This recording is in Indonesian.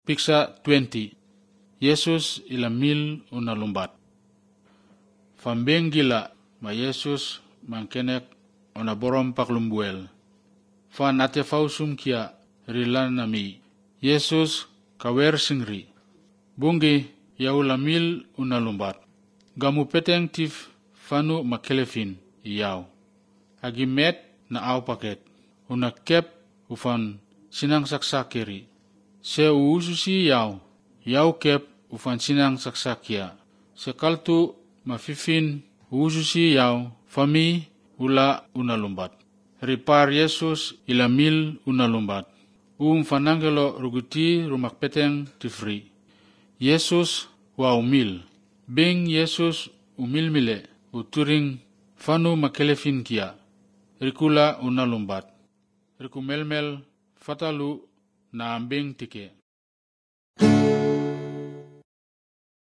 Piksa 20. Yesus ilamil unalumbat. Fambeng gila ma Yesus mangkenek onaborom paklumbuel. Fan ate fausum kia rilan nami. Yesus kawer singri. Bungi ya ulamil unalumbat. Gamu peteng tif fanu makelefin iyaw. Agimet na au paket. Unakep ufan sinang saksakiri. Se uususi yaw kep ufan sinang saksakia. Sekaltu mafifin uususi yaw fami ula unalumbat. Ripar Yesus ilamil unalumbat. Fanangelo ruguti rumak peteng tifri. Yesus wa umil. Bing Yesus umil mile uturing fanu makelefin kia. Rikula unalumbat. Rikumelmel fatalu na ambing tike.